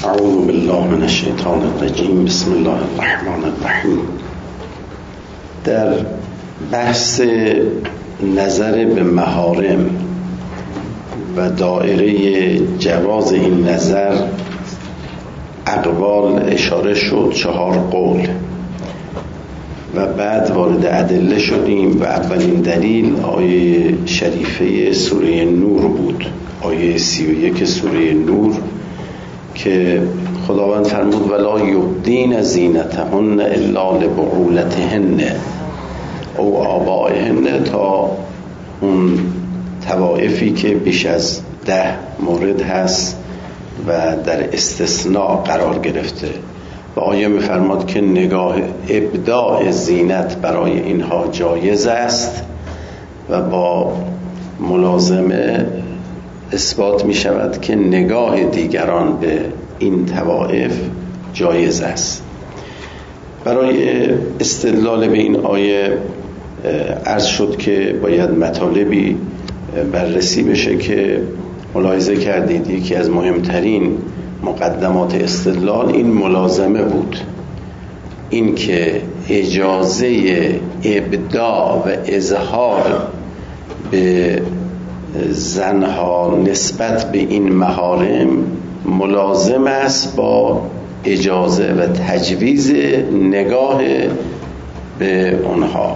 اعوذ بالله من الشیطان الرجیم. بسم الله الرحمن الرحیم. در بحث نظر به محارم و دایره جواز این نظر اقوال اشاره شد، 4 قول، و بعد وارد ادله شدیم و اولین دلیل آیه شریفه سوره نور بود، آیه 31 سوره نور که خداوند فرمود ولا یبدین زینتهن الا لبعولتهن او آبائهن، تا اون طوائفی که بیش از 10 مورد هست و در استثناء قرار گرفته و آیه می‌فرماد که نگاه ابداع زینت برای اینها جایز است و با ملازمه اثبات می شود که نگاه دیگران به این طوائف جایز است. برای استدلال به این آیه عرض شد که باید مطالبی بررسی بشه که ملاحظه کردید یکی از مهمترین مقدمات استدلال این ملازمه بود، این که اجازه ابداع و اظهار به زنها نسبت به این محارم ملازم است با اجازه و تجویز نگاه به آنها.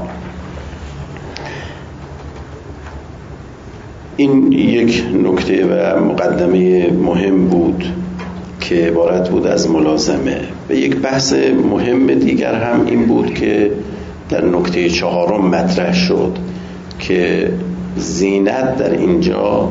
این یک نکته و مقدمه مهم بود که عبارت بود از ملازمه. و یک بحث مهم دیگر هم این بود که در نکته 4 مطرح شد که زینت در اینجا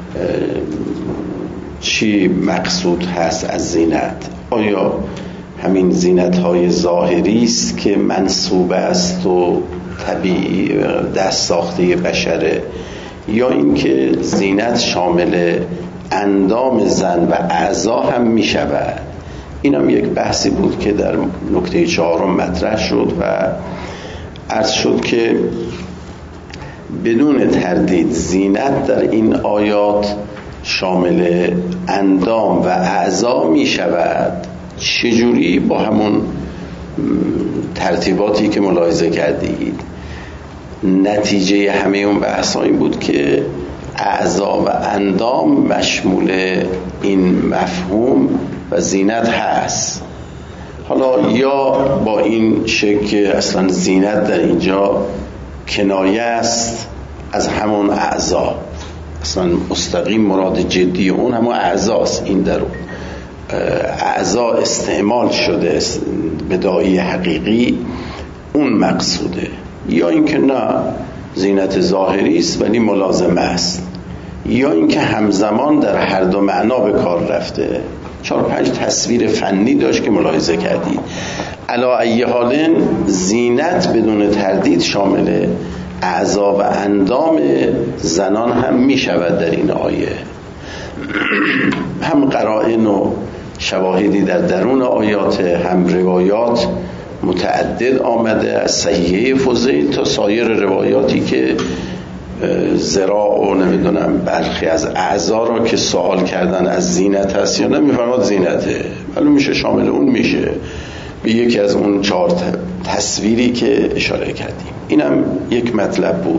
چی مقصود هست از زینت؟ آیا همین زینت های ظاهری است که منسوب است و طبیعی دست ساخته بشره، یا اینکه زینت شامل اندام زن و اعضا هم می شود؟ این هم یک بحثی بود که در نکته 4 مطرح شد و عرض شد که بدون تردید زینت در این آیات شامل اندام و اعضا می شود. چجوری؟ با همون ترتیباتی که ملاحظه کردید. نتیجه همه اون بحث این بود که اعضا و اندام مشمول این مفهوم و زینت هست. حالا یا با این شکل که اصلا زینت در اینجا کنایه است از همون اعضا، اصلا مستقیم مراد جدی اون همون اعضاست، این در اعضا استعمال شده به داعی حقیقی اون مقصوده، یا اینکه نه زینت ظاهری است ولی ملازمه است، یا اینکه همزمان در هر دو معنا به کار رفته. 4-5 تصویر فنی داشت که ملاحظه کردید. علی ای حال زینت بدون تردید شامل اعضا و اندام زنان هم می شود در این آیه. هم قرائن و شواهدی در درون آیات، هم روایات متعدد آمده از صحیحه فضیل تا سایر روایاتی که ذراع و نمیدونم برخی از اعضا را که سوال کردن از زینت هست یا نمیفرماد زینته، معلوم میشه شامل اون میشه به یکی از اون 4 تصویری که اشاره کردیم. اینم یک مطلب بود.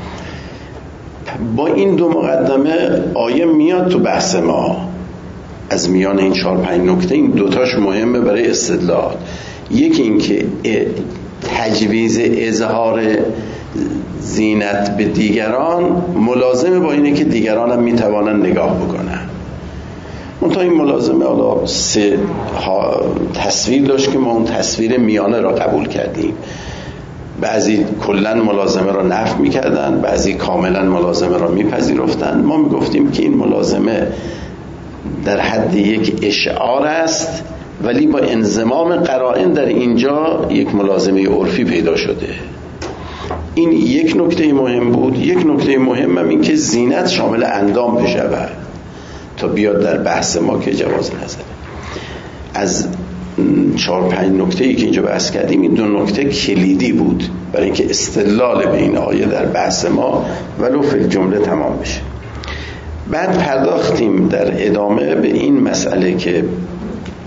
با این 2 مقدمه آیه میاد تو بحث ما. از میان این 4-5 نکته این 2 تاش مهمه برای استدلال. یکی این که تجویز اظهار زینت به دیگران ملازمه با اینه که دیگران هم میتوانن نگاه بکنن. منتها این ملازمه حالا 3 تصویر داشت که ما اون تصویر میانه را قبول کردیم. بعضی کلن ملازمه را نفی میکردن، بعضی کاملا ملازمه را میپذیرفتن. ما میگفتیم که این ملازمه در حد یک اشعار است ولی با انضمام قرائن در اینجا یک ملازمه عرفی پیدا شده. این یک نکته مهم بود. یک نکته مهم هم این که زینت شامل اندام بشود تا بیاد در بحث ما که جواز نظره. از 4-5 نکته‌ای که اینجا بحث کردیم این 2 نکته کلیدی بود برای اینکه استدلال به این آیه در بحث ما ولو فی الجمله تمام بشه. بعد پرداختیم در ادامه به این مسئله که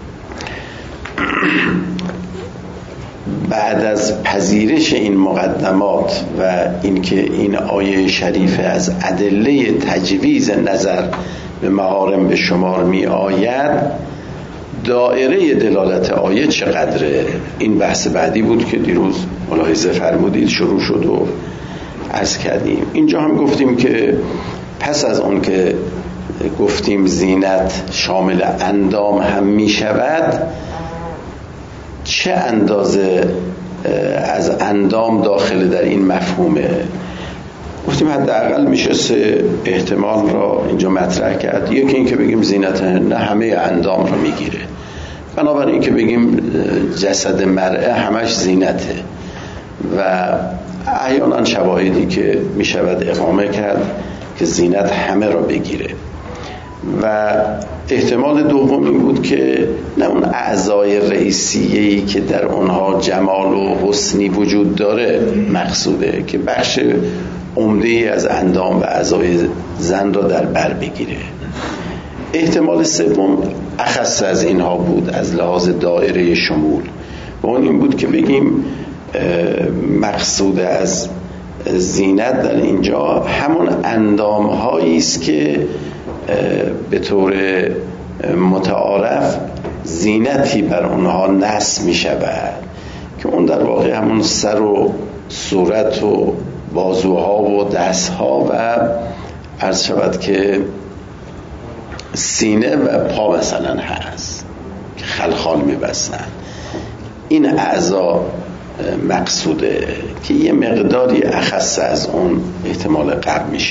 بعد از پذیرش این مقدمات و اینکه این آیه شریفه از ادله تجویز نظر به محارم به شمار می آید، دایره دلالت آیه چقدره؟ این بحث بعدی بود که دیروز ملاحظه فرمودید شروع شد و عرض کردیم. اینجا هم گفتیم که پس از اون که گفتیم زینت شامل اندام هم می شود، چه اندازه از اندام داخل در این مفهومه؟ گفتیم حداقل میشه 3 احتمال را اینجا مطرح کرد. یکی این که بگیم زینت نه همه اندام را میگیره، بنابراین این که بگیم جسد مرأه همش زینته، و احیانا شواهدی که میشود اقامه کرد که زینت همه را بگیره. و احتمال دوم این بود که نه اون اعضای رئیسیه‌ای که در اونها جمال و حسنی وجود داره مقصوده، که بخش عمده‌ای از اندام و اعضای زن را در بر بگیره. احتمال سوم اخص از اینها بود از لحاظ دایره شمول، و اون این بود که بگیم مقصود از زینت در اینجا همون اندام هایی است که به طور متعارف زینتی بر اونها نصب می شود، که اون در واقع همون سر و صورت و بازوها و دستها و عرض شود که سینه و پا مثلا هست که خلخال می بستن. این اعضا مقصوده که یه مقداری اخص از اون احتمال قبل میشه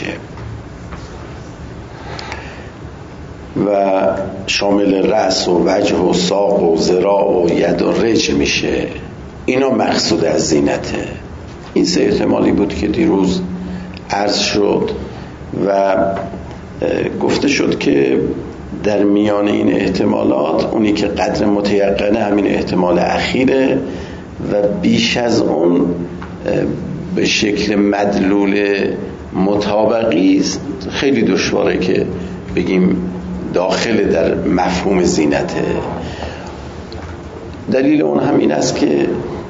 و شامل رأس و وجه و ساق و ذراع و ید و رجل میشه. اینا مقصود از زینته. این 3 احتمالی بود که دیروز عرض شد و گفته شد که در میان این احتمالات اونی که قدر متیقنه همین احتمال اخیره، و بیش از اون به شکل مدلول مطابقی خیلی دشواره که بگیم داخل در مفهوم زینته. دلیل اون هم این است که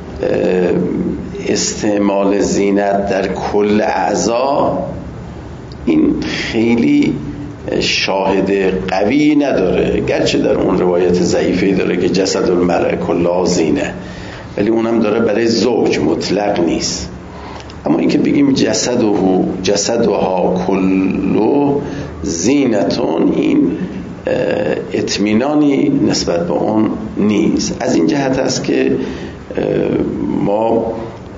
استعمال زینت در کل اعضا این خیلی شاهد قوی نداره، گرچه در اون روایت ضعیفی داره که جسد المرء کلها زینه، ولی اونم داره برای زوج، مطلق نیست. اما اینکه بگیم جسدها کلو زینتون، این اطمینانی نسبت به اون نیست. از این جهت است که ما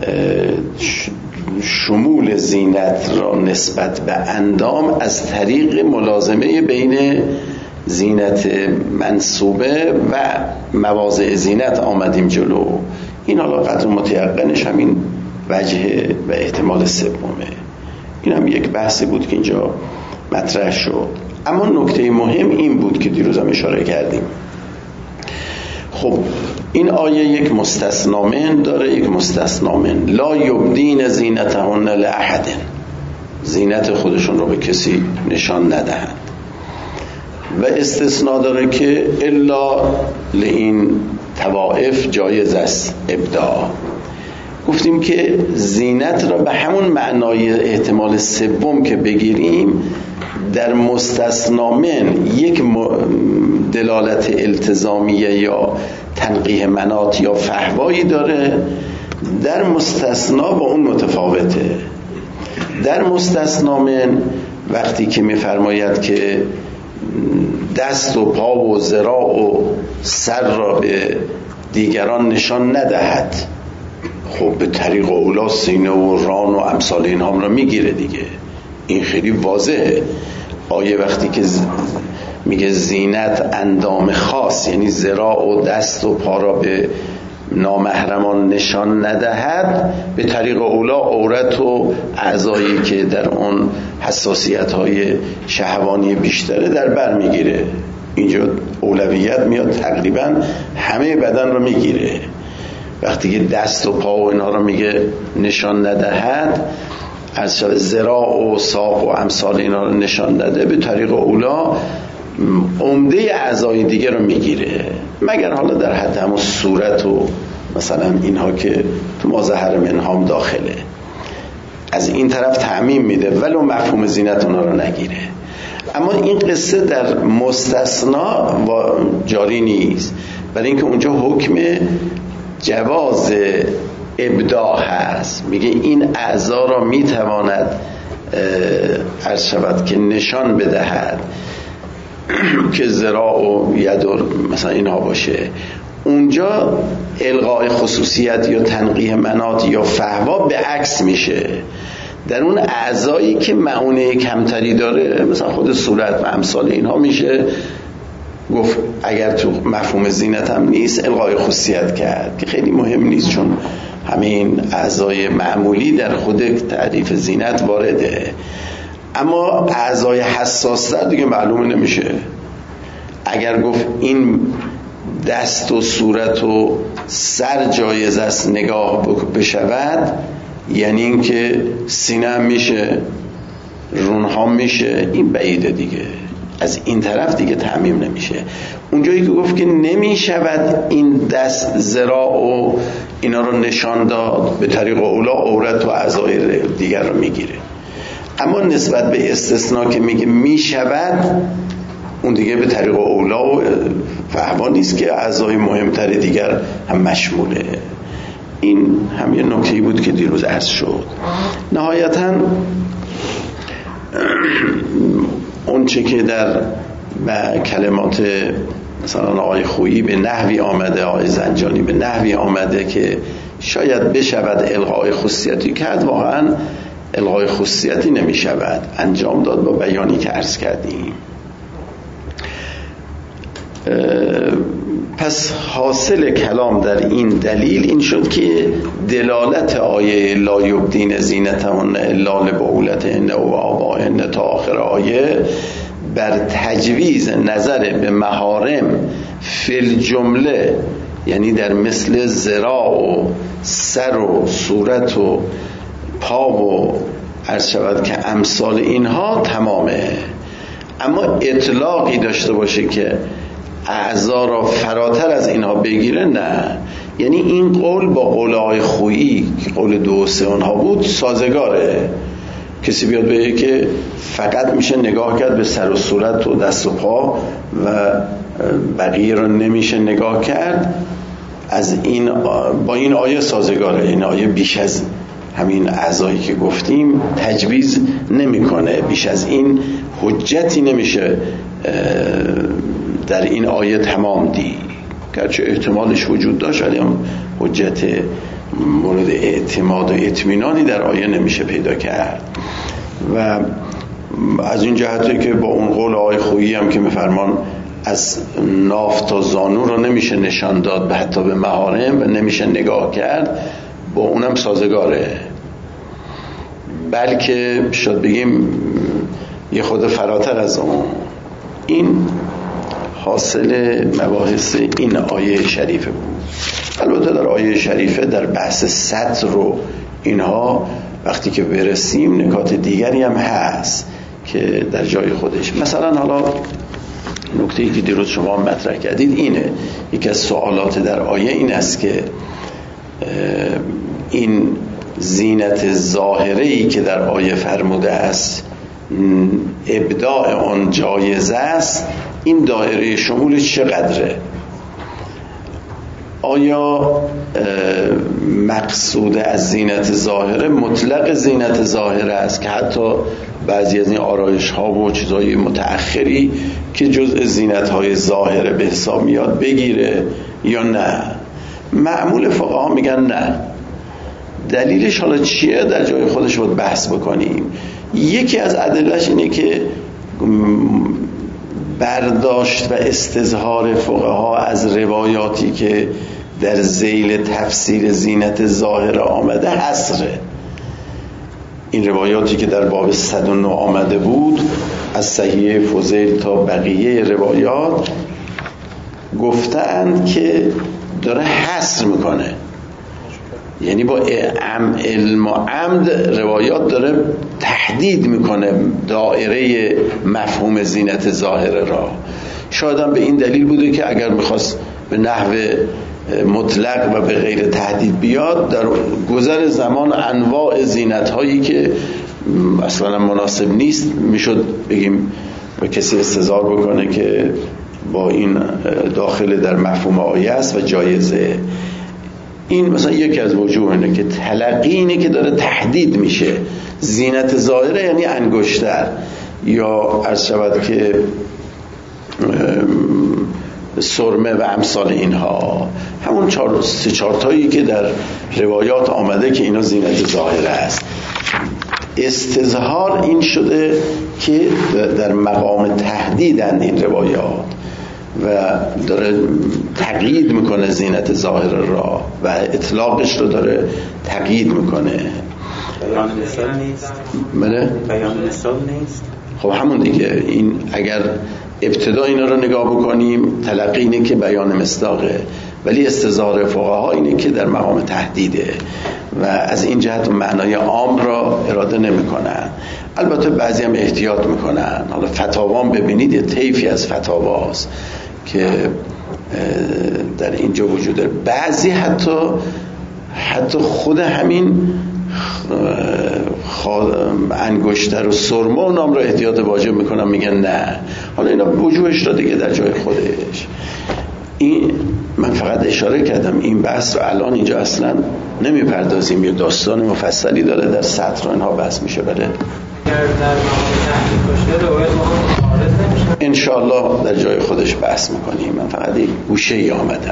شمول زینت را نسبت به اندام از طریق ملازمه بین زینت منصوبه و مواضع زینت آمدیم جلو. این حالا قدر متیقنش همین وجه و احتمال سومه. این هم یک بحثی بود که اینجا مطرح شد. اما نکته مهم این بود که دیروز هم اشاره کردیم. خب این آیه یک مستثنا من داره، یک مستثنا من. لا یبدین زینتهن لاحد، زینت خودشون رو به کسی نشان ندهند. و استثناء داره که الا لئین طوائف جایز است ابداع. گفتیم که زینت را به همون معنای احتمال سوم که بگیریم، در مستثنا من یک دلالت التزامیه یا تنقیح مناط یا فحوایی داره، در مستثنا با اون متفاوته. در مستثنا من وقتی که می‌فرماید که دست و پا و ذراع و سر را به دیگران نشان ندهد، خب به طریق اولا سینه و ران و امثال اینها را میگیره دیگه. این خیلی واضحه. آیه وقتی که میگه زینت اندام خاص، یعنی ذراع و دست و پا را به نامحرمان نشان ندهد، به طریق اولا عورت و اعضایی که در اون حساسیت‌های شهوانی بیشتره در بر میگیره. اینجا اولویت میاد تقریبا همه بدن رو میگیره. وقتی که دست و پا و اینها رو میگه نشان ندهد، از ذراع و ساق و امثال اینا رو نشان داده، به طریق اولا عمده اعضای دیگه رو میگیره، مگر حالا در حد همون صورت و مثلا اینها که تو ماظهر منهام داخله، از این طرف تعمیم میده ولو مفهوم زینت اونا رو نگیره. اما این قصه در مستثنا جاری نیست، برای اینکه اونجا حکم جواز ابداع هست. میگه این اعضا را میتواند عرض شود که نشان بدهد که ذراع و ید مثلا اینها باشه. اونجا الغاء خصوصیت یا تنقیح مناط یا فحوا به عکس میشه. در اون اعضایی که معونه کمتری داره، مثلا خود صورت و امثال اینها، میشه گفت اگر تو مفهوم زینت هم نیست الغاء خصوصیت کرد، که خیلی مهم نیست چون همین اعضای معمولی در خود تعریف زینت وارده. اما اعضای حساستر دیگه معلومه نمیشه. اگر گفت این دست و صورت و سر جایز است نگاه بشود، یعنی این که سینه هم میشه، رونها میشه، این بعیده دیگه، از این طرف دیگه تعمیم نمیشه. اونجایی که گفت که نمیشود این دست ذراع و اینا رو نشان داد، به طریق اولا عورت و اعضای دیگر رو میگیره. اما نسبت به استثناء که میگه میشود، اون دیگه به طریق اولا و فهما نیست که اعضای مهمتر دیگر هم مشموله. این هم یه نکته‌ای بود که دیروز عرض شد. نهایتاً اون چه که در کلمات مثلا آقای خویی به نحوی آمده، آقای زنجانی به نحوی آمده که شاید بشود الغاء خصوصیتی کرد، واقعا الغاء خصوصیتی نمی شود انجام داد با بیانی که عرض کردیم. پس حاصل کلام در این دلیل این شد که دلالت آیه لا یبدین زینتهن الا لبعولتهن و آبائهن تا آخر آیه بر تجویز نظر به محارم فی الجمله، یعنی در مثل ذراع و سر و صورت و پا و عرض شود که امثال اینها تمامه. اما اطلاقی داشته باشه که اعضا را فراتر از اینها بگیره، نه. یعنی این قول با قول آقای خویی که قول 2 و 3 اونها بود سازگاره. کسی بیاد بگه که فقط میشه نگاه کرد به سر و صورت و دست و پا و بقیه را نمیشه نگاه کرد، از این با این آیه سازگاره. این آیه بیش از همین اعضایی که گفتیم تجویز نمیکنه، بیش از این حجتی نمیشه در این آیه تمام دی، گرچه احتمالش وجود داشت ولی هم حجت مورد اعتماد و اطمینانی در آیه نمیشه پیدا کرد. و از این جهتی که با اون قول آقای خویی هم که میفرمان از ناف تا زانو رو نمیشه نشان داد به حتی به محارم و نمیشه نگاه کرد، با اونم سازگاره، بلکه شاید بگیم یه خود فراتر از اون. این حاصل مباحث این آیه شریفه بود. البته در آیه شریفه در بحث ستر رو اینها وقتی که برسیم نکات دیگری هم هست که در جای خودش. مثلا حالا نکته‌ای که دیروز شما مطرح کردید اینه، یکی از سوالات در آیه این است که این زینت ظاهره‌ای که در آیه فرموده است ابداع آن جایز است، این دایره شمولش چقدره؟ آیا مقصود از زینت ظاهره مطلق زینت ظاهره است که حتی بعضی از این آرایش ها و چیزهای متأخری که جزء زینت های ظاهره به حساب میاد بگیره یا نه؟ معمول فقها میگن نه. دلیلش حالا چیه؟ در جای خودش باید بحث بکنیم. یکی از ادله‌اش اینه که برداشت و استظهار فقها از روایاتی که در ذیل تفسیر زینت ظاهره آمده حصره. این روایاتی که در باب 109 آمده بود از صحیح فضیل تا بقیه روایات گفتند که داره حصر میکنه، یعنی با علم و عمد روایات داره تحدید میکنه دایره مفهوم زینت ظاهره را. شاید هم به این دلیل بوده که اگر میخواست به نحو مطلق و به غیر تهدید بیاد، در گذر زمان انواع زینت هایی که اصلا مناسب نیست میشد بگیم و کسی استظهار بکنه که با این داخل در مفهوم آیه است و جایزه. این مثلا یکی از وجوه اینه که تلقی اینه که داره تحدید میشه. زینت ظاهره یعنی انگشتر، یا عرض شود که سرمه و امثال اینها، همون سه چهار تایی که در روایات آمده که اینا زینت ظاهره است. استظهار این شده که در مقام تهدیدن این روایات و داره تقیید میکنه زینت ظاهر را و اطلاقش رو داره تقیید میکنه. بیان مثال نیست. بله؟ بیان مثال نیست. خب همون دیگه، این اگر ابتدا اینا رو نگاه بکنیم تلقی اینه که بیان مصداقه، ولی استظهار فقها اینه که در مقام تهدیده و از این جهت معنای عام را اراده نمیکنن. البته بعضی هم احتیاط میکنن. حالا فتاوام ببینید یه طیفی از فتاواست که در اینجا وجود داره. بعضی حتی خود همین انگشتر و سرمه و نام را احتیاط واجب میکنن، میگن نه. حالا اینا وجوهش را دیگه در جای خودش. این من فقط اشاره کردم، این بحث رو الان اینجا اصلا نمیپردازیم، یه داستان مفصلی داره در سطر و اینها بحث میشه. بله انشاءالله در جای خودش بحث میکنیم. من فقط این گوشه ای آمدم.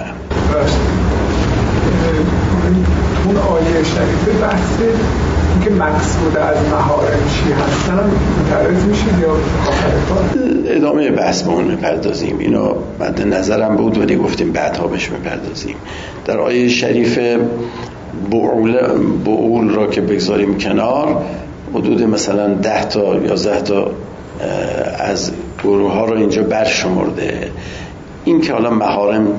اون آیه شریفه بحث که مقصود از محارم چی هستن متعرض میشید یا ادامه بحث به اون میپردازیم؟ اینو مد نظرم بود ولی گفتیم بعدها بهش میپردازیم. در آیه شریفه بعول را که بگذاریم کنار، حدود مثلا 10 تا 11 تا از گروه ها رو اینجا برشمرده. این که حالا محارم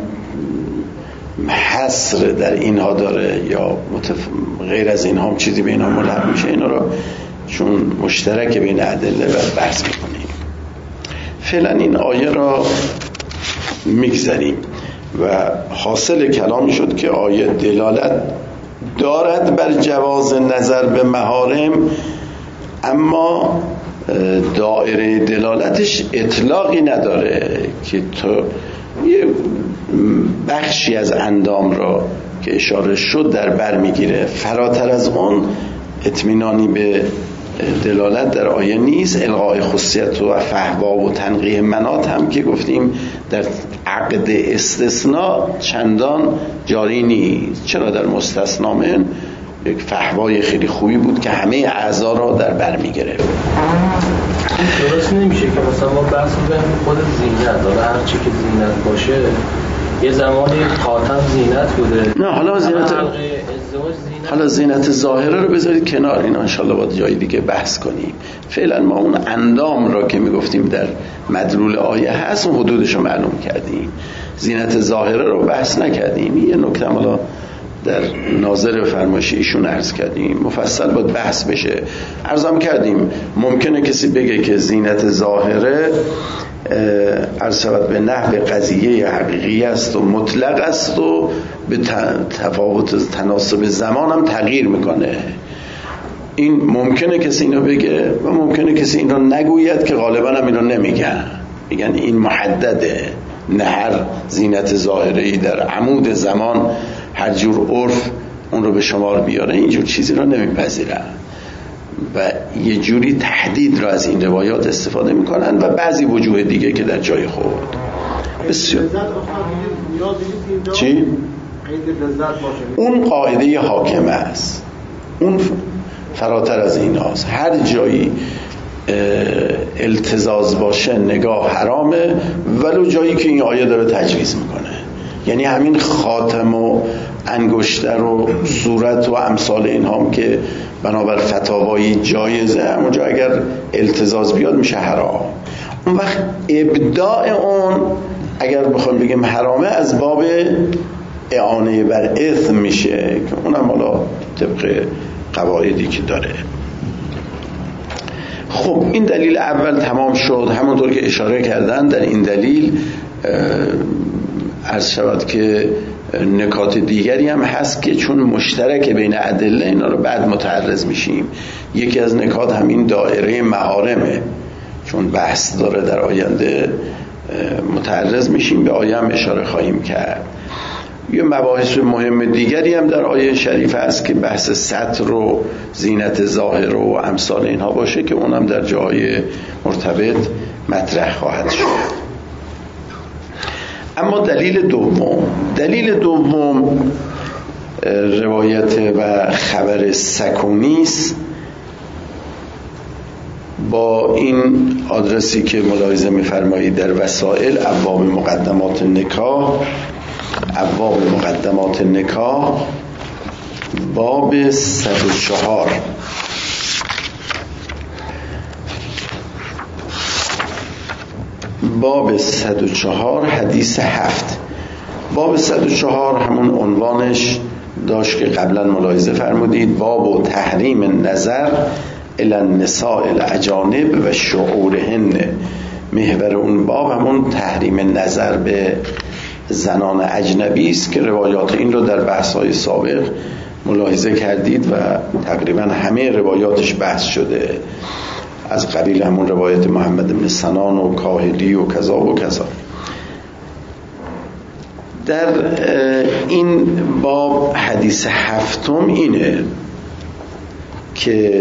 حصر در اینها داره یا غیر از اینها هم چیزی به اینها ملحق میشه، اینا رو چون مشترک بین ادله و بحث میکنیم. فعلا این آیه را میگذاریم و حاصل کلام شد که آیه دلالت دارد بر جواز نظر به محارم، اما دایره دلالتش اطلاقی نداره که تو یه بخشی از اندام را که اشاره شد در بر میگیره. فراتر از اون اطمینانی به دلالت در آیه نیست. الغای خصوصیت و فحوا و تنقیح منات هم که گفتیم در عقد استثناء چندان جاری نیست. چرا در مستثنا من یک فحوای خیلی خوبی بود که همه اعضا را در بر میگرفت. درست نمیشه که مثلا ما بحث می‌کنیم خود زینت، حالا هر چی که زینت باشه یه زمانی خاتم زینت بوده. نه حالا زینت ظاهره رو بذارید کنار، اینا انشالله باید جای دیگه بحث کنیم. فعلا ما اون اندام را که میگفتیم در مدلول آیه هست اون حدودش رو معلوم کردیم. زینت ظاهره رو بحث نکردیم. یه نکته حالا در ناظر فرمایش ایشون عرض کردیم، مفصل باید بحث بشه. عرضم کردیم ممکنه کسی بگه که زینت ظاهره عرض شود به نحو قضیه حقیقی است و مطلق است و به تفاوت تناسب زمان هم تغییر میکنه. این ممکنه کسی اینو بگه و ممکنه کسی این رو نگوید که غالبا هم این رو نمیگن، میگن این محدده، نه هر زینت ظاهری در عمود زمان هر جور عرف اون رو به شمار بیاره. اینجور چیزی رو نمیپذیرن و یه جوری تحدید رو از این روایات استفاده میکنن و بعضی وجوه دیگه که در جای خود. بسیار چی؟ اون قاعده حاکمه است، اون فراتر از این هاست. هر جایی التزاز باشه نگاه حرامه، ولو جایی که این آیه داره تجویز میکنه. یعنی همین خاتم و انگشتر و صورت و امثال اینها هم که بنابر فتاوایی جایزه، همونجا اگر التزاز بیاد میشه حرام. اون وقت ابداع اون اگر بخوام بگیم حرامه از باب اعانه بر اثم میشه که اونم حالا طبق قواعدی که داره. خب این دلیل اول تمام شد. همونطور که اشاره کردن در این دلیل عرض شود که نکات دیگری هم هست که چون مشترک بین ادله اینا رو بعد متعرض میشیم. یکی از نکات همین دایره محارمه، چون بحث داره در آینده متعرض میشیم، به آیه هم اشاره خواهیم کرد. یه مباحث مهم دیگری هم در آیه شریفه است که بحث ستر و زینت ظاهر و امثال اینها باشه که اونم در جای مرتبط مطرح خواهد شد. اما دلیل دوم روایت و خبر سکونی است. با این آدرسی که ملاحظه می‌فرمایید در وسائل ابواب مقدمات نکاح باب 104 باب 104 حدیث 7. باب 104 همون عنوانش داشت که قبلا ملاحظه فرمودید، باب تحریم نظر الی النساء الاجانب و شعورهن. محور اون باب همون تحریم نظر به زنان اجنبی است که روایات این رو در بحث‌های سابق ملاحظه کردید و تقریبا همه روایاتش بحث شده، از قبیل همون روایت محمد بن سنان و کاهلی و کذا و کذا. در این باب حدیث 7 اینه که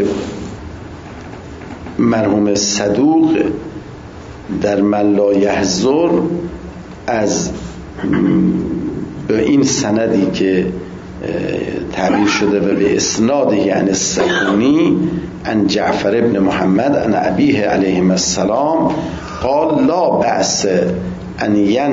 مرحوم صدوق در من لا یحضر از به این سندی که تعبیر شده و به اسناده یعنی السکونی عن جعفر ابن محمد عن ابیه علیه السلام قال لا بأس ان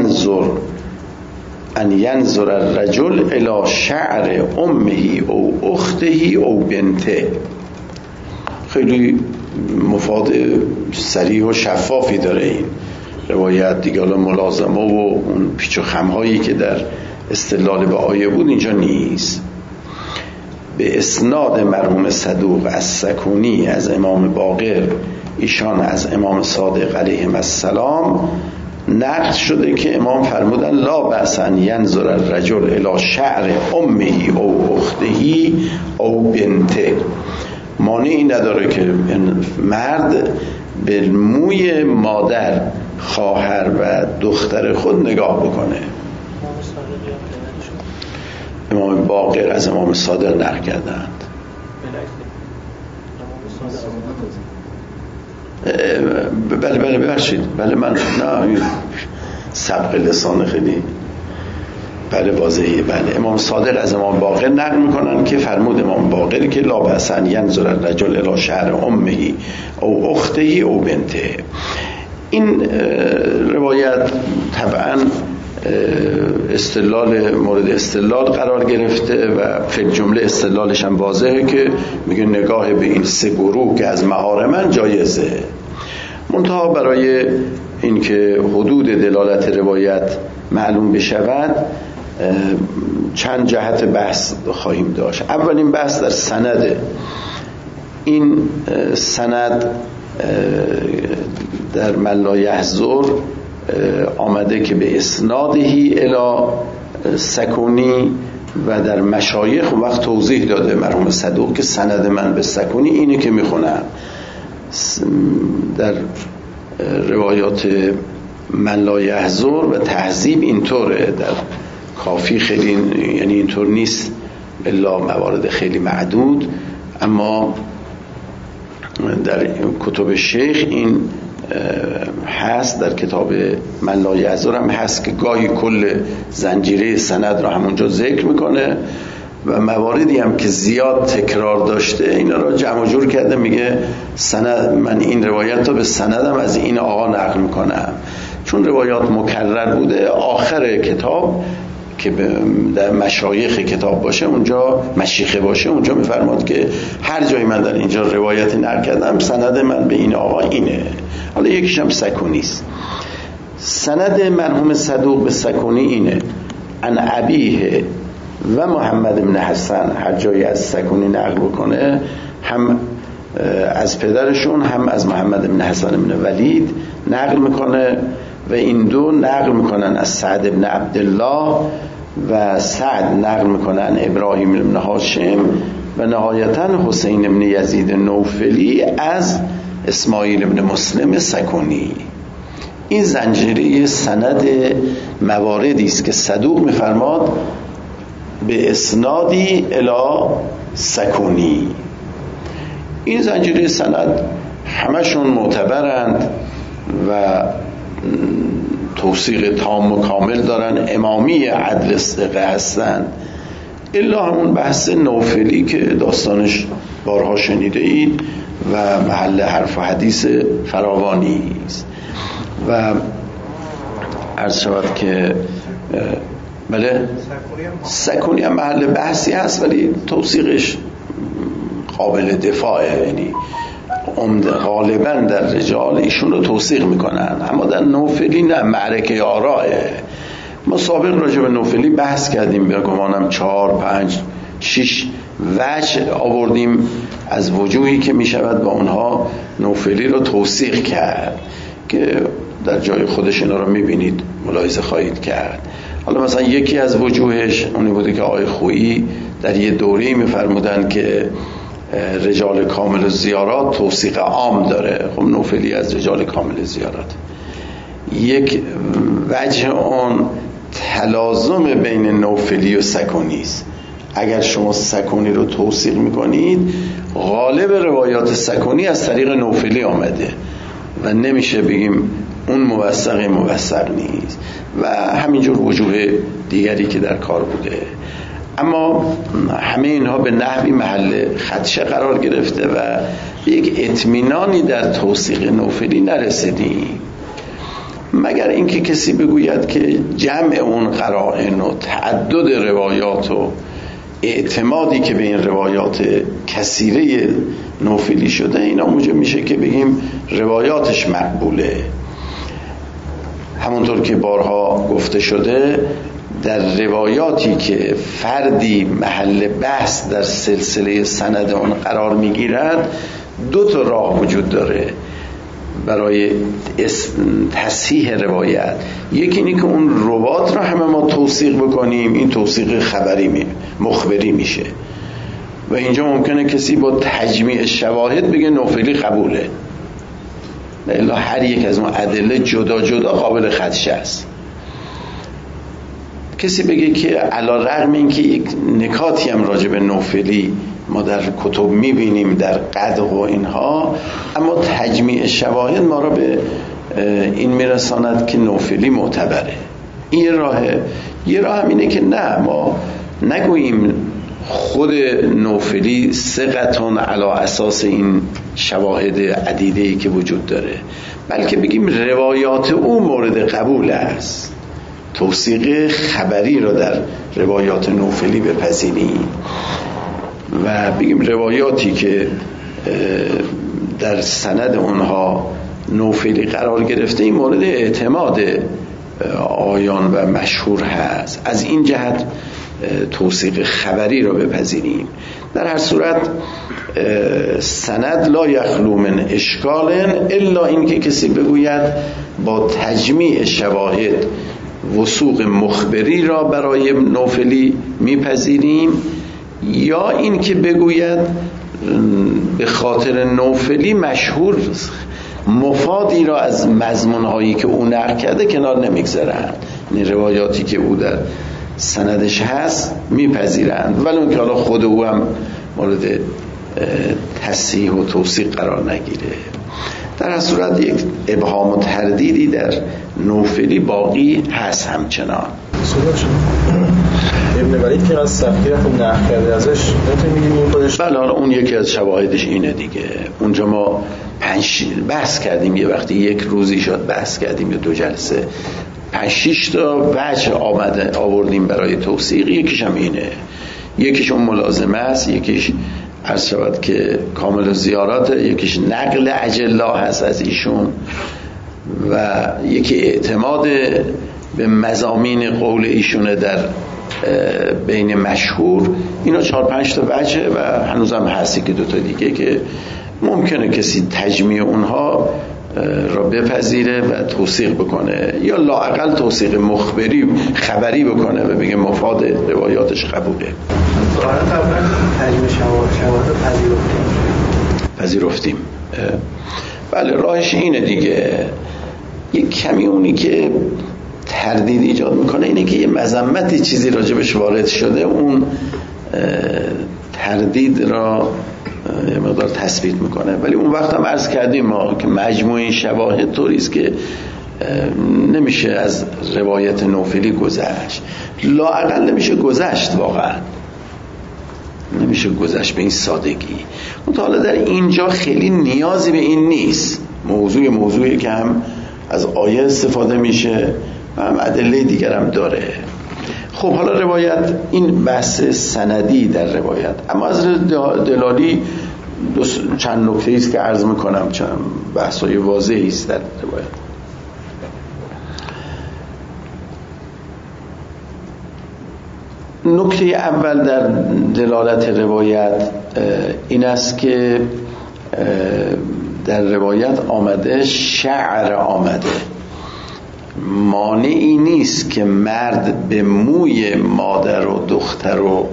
ینظر الرجل الى شعر امه او اخته او بنته. خیلی مفاد صریح و شفافی داره این روایت دیگه. حالا ملازمه و اون پیچ و خم‌هایی که در استدلال به آیه بود اینجا نیست. به اسناد مرحوم صدوق از سکونی از امام باقر، ایشان از امام صادق علیه السلام نقل شده که امام فرمودن لا بأس ان ینظر الرجل الی شعر امه او اخته او بنته. مانعی نداره که مرد به موی مادر، خواهر و دختر خود نگاه بکنه. امام باقر از امام صادق نقل کردند. بله ببخشید، بله من نه سبق لسان خیلی بله واضحه. بله امام صادق از امام باقر نقل میکنن که فرمود امام باقر که لا بأس ان ینظر الرجل الی شعر امه او اخته او بنته. این روایت طبعا استدلال مورد استدلال قرار گرفته و فی جمله استدلالش هم واضحه که میگه نگاه به این سه گروه که از محارمن جایزه. منتها برای اینکه حدود دلالت روایت معلوم بشود چند جهت بحث خواهیم داشت. اولین بحث در سند. این سند در من لا یحضر آمده که به اسنادهی الی سکونی و در مشایخ وقت توضیح داده مرحوم صدوق که سند من به سکونی اینه که میخونم. در روایات من لا یحضر و تهذیب اینطوره، در کافی خیلی یعنی اینطور نیست الا موارد خیلی معدود، اما در کتب شیخ این هست. در کتاب من لا یحضر هم هست که گاهی کل زنجیره سند را همونجا ذکر میکنه و مواردی هم که زیاد تکرار داشته اینا را جمع جور کرده، میگه سند من این روایت رو به سندم از این آقا نقل میکنم. چون روایات مکرر بوده آخر کتاب که در مشایخ کتاب باشه اونجا مشیخه باشه اونجا میفرماد که هر جایی من در اینجا روایت نقل کردم سند من به این آقا اینه. حالا یکیش هم سکونی است. سند مرحوم صدوق به سکونی اینه عن ابیه و محمد بن حسن، هر جایی از سکونی نقل بکنه هم از پدرشون هم از محمد بن حسن بن ولید نقل میکنه و این دو نقل میکنن از سعد بن عبدالله و سعد نقل میکنن ابراهیم بن هاشم و نهایتا حسین بن یزید نوفلی از اسماعیل بن مسلم سکونی. این زنجیره سند مواردی است که صدوق میفرماد به اسنادی الی سکونی. این زنجیره سند همشون معتبرند و توثیق تام و کامل دارن، امامی عدل ثقه هستند، الا همون بحث نوفلی که داستانش بارها شنیده اید و محل حرف و حدیث فراوانی است. و عرض شود که بله سکونی هم محل بحثی هست ولی توثیقش قابل دفاعه، یعنی غالبا در رجال ایشون رو توثیق میکنن، اما در نوفلی نه، معرکه آراه. ما سابق راجع به نوفلی بحث کردیم، به گمانم 4 5 6 وجه آوردیم از وجوهی که میشود با اونها نوفلی رو توثیق کرد که در جای خودش اینا رو میبینید، ملاحظه خواهید کرد. حالا مثلا یکی از وجوهش اونی بوده که آقای خویی در یه دوره‌ای میفرمودن که رجال کامل زیارات توثیق عام داره. خب نوفلی از رجال کامل زیارات. یک وجه اون تلازم بین نوفلی و سکونی است. اگر شما سکونی رو توثیق میکنید، غالب روایات سکونی از طریق نوفلی آمده و نمیشه بگیم اون موثق نیست و همینجور وجوه دیگری که در کار بوده. اما همه اینها به نحوی محل خدشه قرار گرفته و یک اطمینانی در توثیق نوفلی نرسیدیم، مگر اینکه کسی بگوید که جمع اون قرائن و تعدد روایات و اعتمادی که به این روایات کثیره نوفلی شده، اینا موجب میشه که بگیم روایاتش مقبوله. همونطور که بارها گفته شده، در روایاتی که فردی محل بحث در سلسله سند اون قرار میگیرد، 2 راه وجود داره برای تصحیح روایت. یکی اینه که اون روات را همه ما توثیق بکنیم، این توثیق خبری مخبری میشه و اینجا ممکنه کسی با تجمیع شواهد بگه نوفلی قبوله، الا هر یک از اون ادله جدا جدا قابل خدشه است. کسی بگه که علی رغم اینکه یک نکاتی هم راجع به نوفلی ما در کتب میبینیم در قدح و اینها، اما تجمیع شواهد ما را به این میرساند که نوفلی معتبره. این یه راه هم اینه که نه، ما نگوییم خود نوفلی ثقتون علی اساس این شواهد عدیده‌ای که وجود داره، بلکه بگیم روایات او مورد قبول است، توثیق خبری را در روایات نوفلی بپذیریم و بگیم روایاتی که در سند اونها نوفلی قرار گرفته این مورد اعتماد آیان و مشهور هست، از این جهت توثیق خبری را بپذیریم. در هر صورت سند لا یخلو من اشکال الا اینکه کسی بگوید با تجمیع شواهد وثوق مخبری را برای نوفلی میپذیریم، یا این که بگوید به خاطر نوفلی مشهور مفادی را از مضمونهایی که او نقل کرده کنار نمیگذارند، این روایاتی که او در سندش هست میپذیرند، ولی اون که حالا خود او هم مورد تصحیح و توثیق قرار نگیره. در هر صورت یک ابهام و تردیدی در نوفلی باقی هست همچنان. ابن ولید که از سختیت نقل کرده ازش نمی‌گیم این خودش، بله اون یکی از شواهدش اینه دیگه. اونجا ما بحث کردیم، یه وقتی یک روزی شد بحث کردیم یا 2 جلسه 5-6 تا وجه آوردیم برای توثیق. یکیش هم اینه، یکیش اون ملازمه است، یکیش عرض شود که کامل زیارات، یکیش نقل اجلا هست از ایشون و یکی اعتماد به مضامین قول ایشونه در بین مشهور، اینا 4-5 تا وجه و هنوزم هستی که 2 تا دیگه که ممکنه کسی تجمیع اونها را بپذیره و توثیق بکنه یا لااقل توثیق مخبری خبری بکنه و بگه مفاد روایاتش قبوله. ظاهرا قبلا تجمیع شواهد پذیرفتیم. بله راهش اینه دیگه. یک کمی اونی که تردید ایجاد میکنه اینه که یه مذمتی چیزی راجبش وارد شده، اون تردید را یه مقدار تثبیت میکنه. ولی اون وقت هم عرض کردیم ما که مجموعه شواهد طوریست که نمیشه از روایت نوفلی گذشت، لااقل نمیشه گذشت، واقعا نمیشه گذشت به این سادگی. حالا در اینجا خیلی نیازی به این نیست. موضوعی که هم از آیه استفاده میشه و هم ادله دیگر هم داره. خب حالا روایت، این بحث سندی در روایت. اما از دلالی چند نکته است که عرض میکنم، چند بحثای واضحی است در روایت. نکته اول در دلالت روایت این است که در روایت آمده شعر آمده. مانعی نیست که مرد به موی مادر و دختر و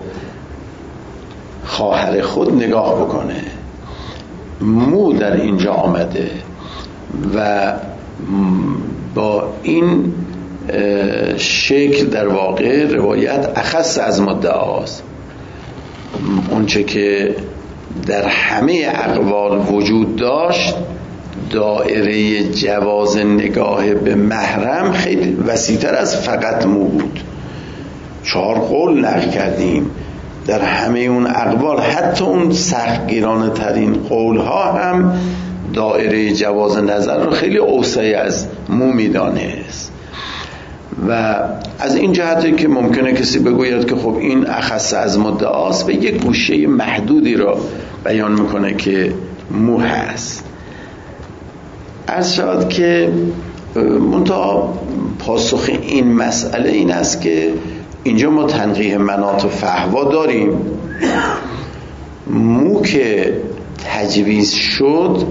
خواهر خود نگاه بکنه. مو در اینجا آمده و با این شکل در واقع روایت اخص از مدعاست. اونچه که در همه اقوال وجود داشت، دایره جواز نگاه به محرم خیلی وسیع‌تر از فقط مو بود. 4 قول نقل کردیم در همه اون اقوال، حتی اون سختگیرانه ترین قول ها هم دایره جواز نظر رو خیلی اوسع از مو میدانست. و از این جهته که ممکنه کسی بگوید که خب این اخص از مدعاست، به یک گوشه محدودی را بیان میکنه که مو هست. عرض شد که منتها پاسخ این مسئله این است که اینجا ما تنقیح مناط و فحوا داریم. مو که تجویز شد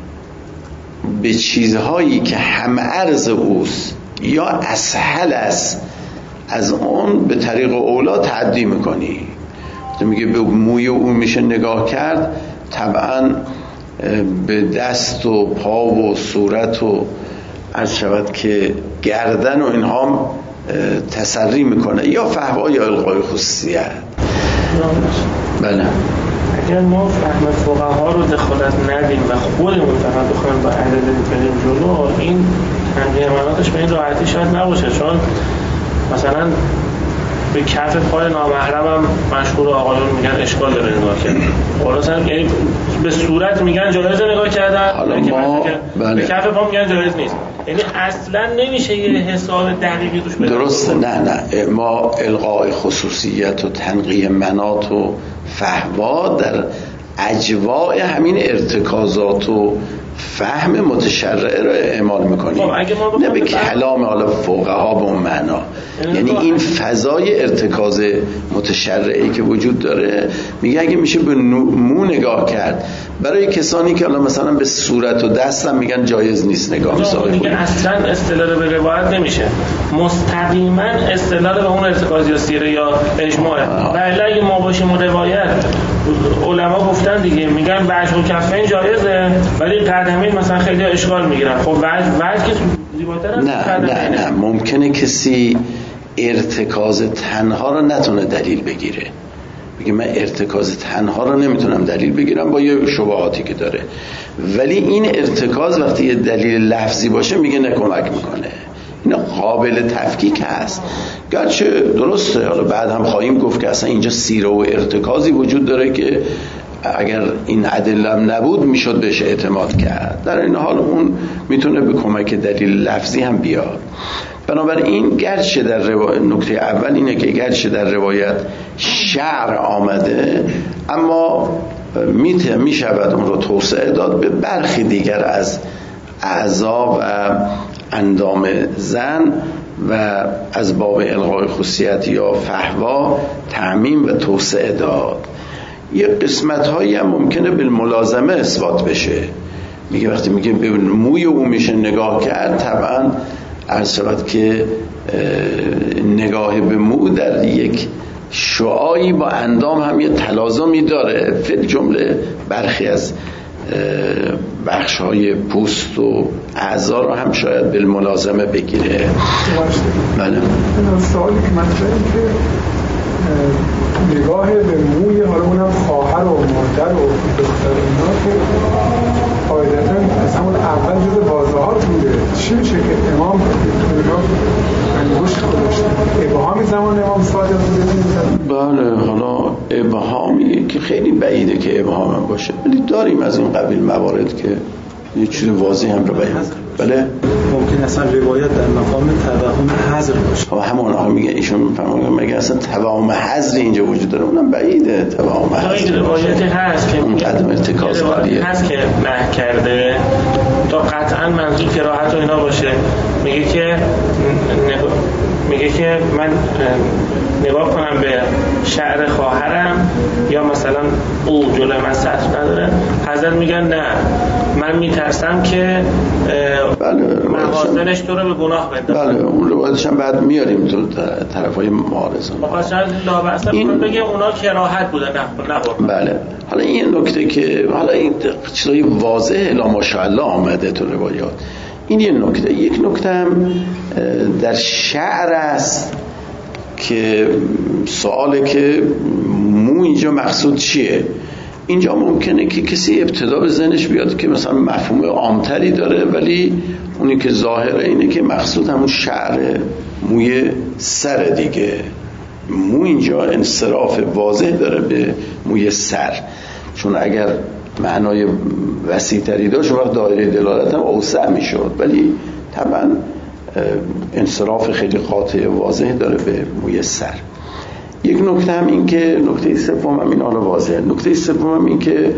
به چیزهایی که هم عرض اوست یا اسهل است از اون به طریق اولا تعدی میکنی. میگه به موی اون میشه نگاه کرد، طبعا به دست و پا و صورت و عرض شود که گردن و اینها تسری میکنه، یا فحوا یا القای خصوصیت. بله اگر ما فهم فقها رو دخالت ندیم و خودمون فقط بخوایم با ادله بریم جلو، این تنقیح مناطش به این راحتی شاید نباشه. چون مثلا به کف پای نامحرم هم مشهور آقایون میگن اشکال داره نگاه کردن، خلاصا یعنی به صورت میگن جایز نگاه کردن، به کف پا میگن جایز نیست. یعنی اصلا نمیشه یه حساب دقیقی توش بده. درسته. نه ما القای خصوصیت و تنقیح مناط و فحوا در اجواء همین ارتکازات و فهم متشرعه رو اعمال میکنیم، نه به کلام حالا فقها به اون معنا. یعنی این فضای ارتکاز متشرعی که وجود داره، میگه اگه میشه به مو نگاه کرد، برای کسانی که حالا مثلا به صورت و دست هم میگن جایز نیست نگاه مساوی کنید، اصلا استدلال به روایت نمیشه، مستقیما استدلال به اون ارتکاز یا سیره یا اجماع. ولی اگه ما باشیم روایت، علما گفتن دیگه، میگن وجه و کفین جایزه ولی قدمین مثلا خیلی اشکال میگیرن. خب وجه که زیباتر نه ممکنه کسی ارتکاز تنها رو نتونه دلیل بگیره، میگه من ارتکاز تنها رو نمیتونم دلیل بگیرم با یه شبهاتی که داره، ولی این ارتکاز وقتی یه دلیل لفظی باشه میگه نکمک میکنه. اینا قابل تفکیک هست، گرچه درسته حالا بعد هم خواهیم گفت که اصلا اینجا سیره و ارتکازی وجود داره که اگر این ادله نبود میشد بهش اعتماد کرد. در این حال اون میتونه به کمک دلیل لفظی هم بیاد. بنابراین گرچه در نکته اول اینه که گرچه در روایت شعر آمده، اما میشود اون رو توسعه داد به برخی دیگر از اعضا و اندام زن و از باب الغای خصوصیت یا فحوا تعمیم و توسعه داد. یه قسمت هایی هم ممکنه بالملازمه اثبات بشه. میگه وقتی میگه به موی او میشه نگاه کرد، طبعا عرض شود که نگاه به مو در یک شعاعی با اندام هم یه تلازمی داره. فی الجمله برخی از بخش‌های پوست و اعضا رو هم شاید بالملازمه بگیره. بله. سوالی که من دارم که نگاه به موی، حالا اونم خواهر و مادر و دختر اینا که قاعدتاً از همون اول جز واضحات بوده، چی میشه که امام انگوش خودش ابهامی زمان امام صادق بوده؟ بله، حالا ابهامیه که خیلی بعیده که ابهام هم باشه، ولی داریم از این قبیل موارد که یه چیز واضح هم رو بیان. بله، ممکن اصلا روایت در مقام توهم حذر باشه. و همون آقا میگه ایشون میفهمه مگه اصلا توهم حذر اینجا وجود داره؟ اونم بعیده توهم حذر. روایتی هست که اون قدم ارتکاز قضیه هست که نه کرده تا قطعا منظور کراهت و اینا باشه. میگه که من نگاه کنم به شعر خواهرم یا مثلا او جلوی من سطر نداره، حضرت میگن نه، من میترسم که مغازنش تو رو به گناه بندازه. بله، اون روایتش هم بعد میاریم تو طرفای معارضه. خب شاید لابعصا بگه اونا کراهت بوده، نه. بله، حالا این نکته که حالا این چیزای واضحه لا ماشاءالله آمده تو روایات. این یه نکته. یک نکته هم در شعر است که سواله که مو اینجا مقصود چیه. اینجا ممکنه که کسی ابتدا به ذهنش بیاد که مثلا مفهوم عامتری داره، ولی اونی که ظاهره اینه که مقصود همون شعر موی سر دیگه. مو اینجا انصراف واضح داره به موی سر، چون اگر معنای وسیع تری داشت وقت دایره دلالت هم اوسع می شد، ولی طبعا انصراف خیلی قاطع واضح داره به موی سر. یک نکته هم این که نکته سوم هم این حالا واضحه. نکته سوم هم این که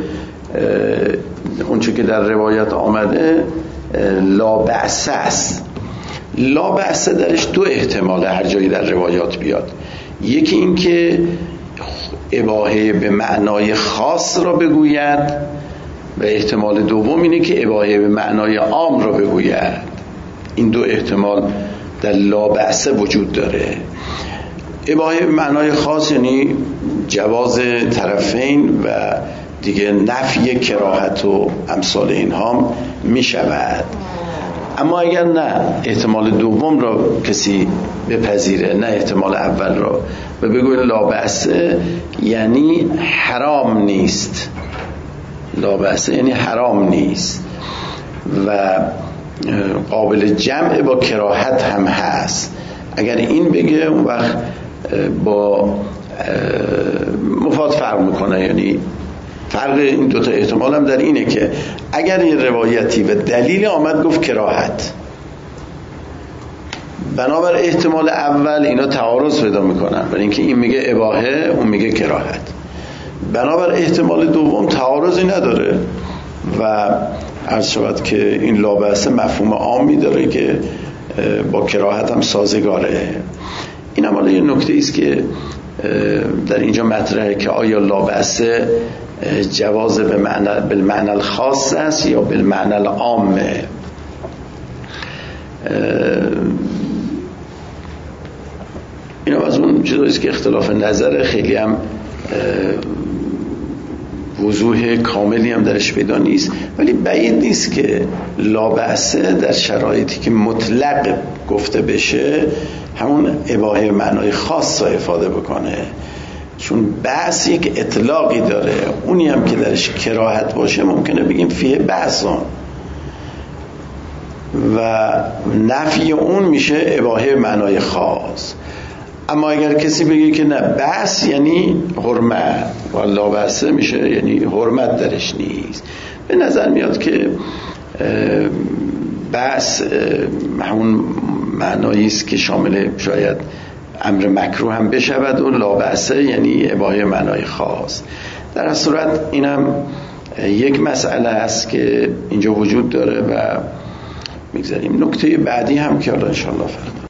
اونچه که در روایت آمده لا بأس است. لا بأس درش دو احتمال هر جایی در روایات بیاد. یکی این که اباحه به معنای خاص را بگوید و احتمال دوم اینه که اباحه به معنای عام را بگوید. این دو احتمال در لا بأس وجود داره. اباحه به معنای خاص یعنی جواز طرفین و دیگه نفی کراهت و امثال اینها می شود. اما اگر نه احتمال دوم را کسی بپذیره، نه احتمال اول را، و بگوید لا بأس یعنی حرام نیست، لا بأس یعنی حرام نیست و قابل جمع با کراهت هم هست. اگر این بگه اون وقت با مفاد فرق میکنه. یعنی فرق این دوتا احتمال هم در اینه که اگر یه روایتی و دلیل آمد گفت کراهت، بنابر احتمال اول اینا تعارض پیدا میکنن، برای اینکه این میگه اباحه اون میگه کراهت. بنابر احتمال دوم تعارضی نداره و عرض شود که این لا بأس مفهوم عامی داره که با کراهت هم سازگاره. این هم یه نکته است که در اینجا مطرحه که آیا لا بأس جواز بالمعنى الخاص است یا بالمعنى العام. این هم از اون چیزاییست که اختلاف نظر خیلی هم وضوح کاملی هم درش پیدا نیست، ولی بعید نیست که لا بأس در شرایطی که مطلق گفته بشه همون اباحه معنای خاص را افاده بکنه، چون بأس یک اطلاقی داره. اونی هم که درش کراهت باشه ممکنه بگیم فیه بأسان و نفی اون میشه اباحه معنای خاص. اما اگر کسی بگه که نه بأس یعنی حرمت و لا بأس میشه یعنی حرمت درش نیست، به نظر میاد که بأس همون معنایی است که شامل شاید امر مکروه هم بشود و لا بأس یعنی اباحه معنای خاص. در هر صورت اینم یک مسئله است که اینجا وجود داره و میگذاریم. نکته بعدی هم که حالا انشاءالله فردا